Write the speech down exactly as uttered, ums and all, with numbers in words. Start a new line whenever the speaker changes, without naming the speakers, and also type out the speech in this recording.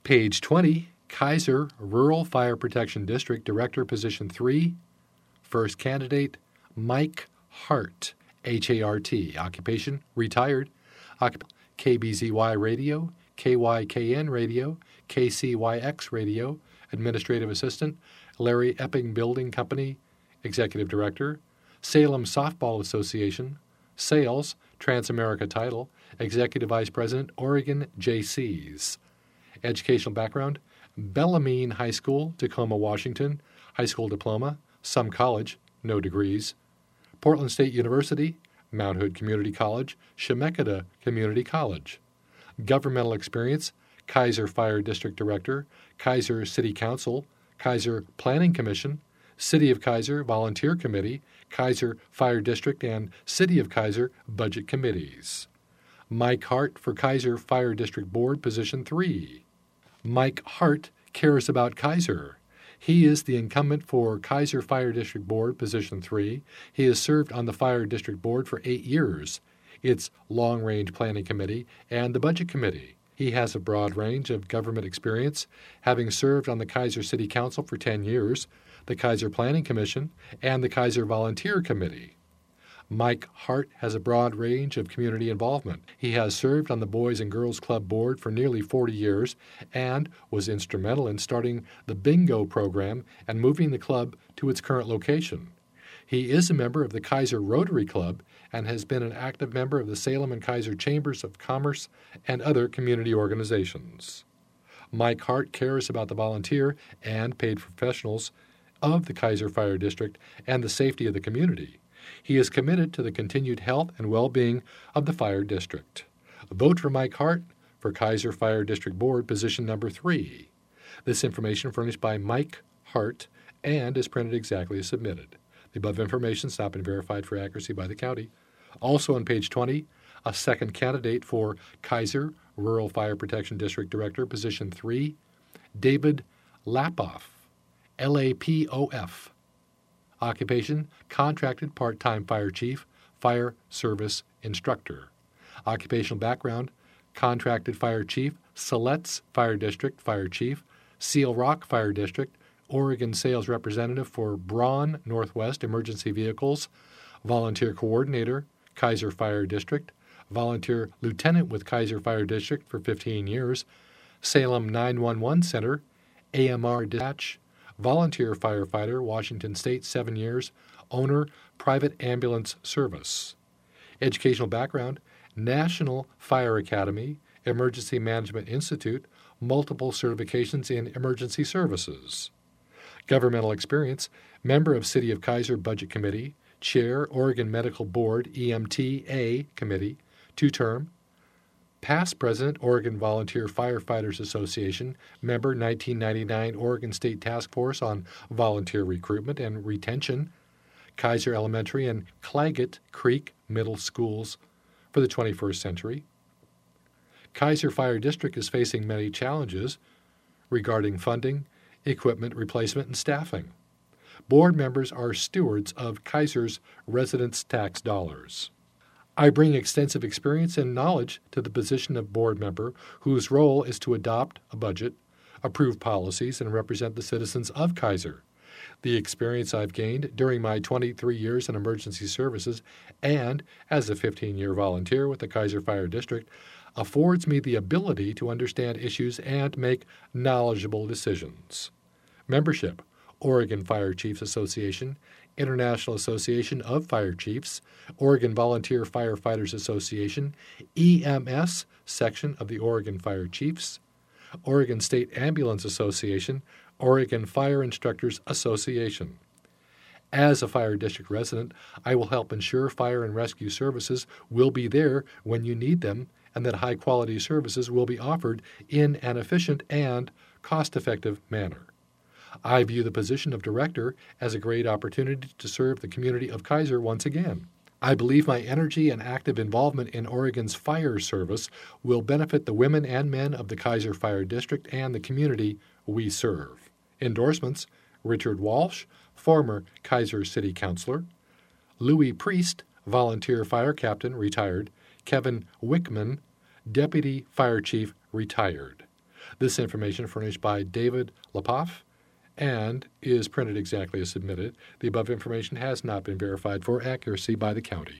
Page twenty, Kaiser Rural Fire Protection District Director, Position three. First candidate, Mike Hart, H A R T. Occupation, retired. Occup- K B Z Y Radio, K Y K N Radio, K C Y X Radio. Administrative Assistant, Larry Epping Building Company, Executive Director. Salem Softball Association, Sales, Transamerica Title, Executive Vice President, Oregon Jaycees. Educational background, Bellarmine High School, Tacoma, Washington, high school diploma, some college, no degrees. Portland State University, Mount Hood Community College, Chemeketa Community College. Governmental experience, Kaiser Fire District Director, Kaiser City Council, Kaiser Planning Commission, City of Kaiser Volunteer Committee, Kaiser Fire District and City of Kaiser Budget Committees. Mike Hart for Kaiser Fire District Board, Position three. Mike Hart cares about Kaiser. He is the incumbent for Kaiser Fire District Board, Position three. He has served on the Fire District Board for eight years, its Long Range Planning Committee, and the Budget Committee. He has a broad range of government experience, having served on the Kaiser City Council for ten years, the Kaiser Planning Commission, and the Kaiser Volunteer Committee. Mike Hart has a broad range of community involvement. He has served on the Boys and Girls Club Board for nearly forty years and was instrumental in starting the Bingo program and moving the club to its current location. He is a member of the Kaiser Rotary Club and has been an active member of the Salem and Kaiser Chambers of Commerce and other community organizations. Mike Hart cares about the volunteer and paid professionals of the Kaiser Fire District and the safety of the community. He is committed to the continued health and well-being of the Fire District. Vote for Mike Hart for Kaiser Fire District Board, Position number three. This information furnished by Mike Hart and is printed exactly as submitted. The above information has not been verified for accuracy by the county. Also on page twenty, a second candidate for Kaiser Rural Fire Protection District Director, Position three, David Lapoff, L A P O F. Occupation, contracted part-time fire chief, fire service instructor. Occupational background, contracted fire chief, Siletz Fire District fire chief, Seal Rock Fire District, Oregon sales representative for Braun Northwest Emergency Vehicles, volunteer coordinator, Kaiser Fire District, volunteer lieutenant with Kaiser Fire District for fifteen years, Salem nine one one Center, A M R Dispatch, volunteer firefighter, Washington State, seven years, owner, private ambulance service. Educational background, National Fire Academy, Emergency Management Institute, multiple certifications in emergency services. Governmental experience, member of City of Kaiser Budget Committee, chair, Oregon Medical Board, E M T A Committee, two-term, past president, Oregon Volunteer Firefighters Association, member nineteen ninety-nine Oregon State Task Force on Volunteer Recruitment and Retention, Kaiser Elementary and Claggett Creek Middle Schools for the twenty-first century. Kaiser Fire District is facing many challenges regarding funding, equipment replacement, and staffing. Board members are stewards of Kaiser's residents' tax dollars. I bring extensive experience and knowledge to the position of board member, whose role is to adopt a budget, approve policies, and represent the citizens of Kaiser. The experience I've gained during my twenty-three years in emergency services and as a fifteen-year volunteer with the Kaiser Fire District affords me the ability to understand issues and make knowledgeable decisions. Membership: Oregon Fire Chiefs Association, International Association of Fire Chiefs, Oregon Volunteer Firefighters Association, E M S section of the Oregon Fire Chiefs, Oregon State Ambulance Association, Oregon Fire Instructors Association. As a Fire District resident, I will help ensure fire and rescue services will be there when you need them and that high-quality services will be offered in an efficient and cost-effective manner. I view the position of director as a great opportunity to serve the community of Kaiser once again. I believe my energy and active involvement in Oregon's fire service will benefit the women and men of the Kaiser Fire District and the community we serve. Endorsements: Richard Walsh, former Kaiser City Councilor; Louis Priest, volunteer fire captain, retired; Kevin Wickman, deputy fire chief, retired. This information furnished by David Lepoff and is printed exactly as submitted. The above information has not been verified for accuracy by the county.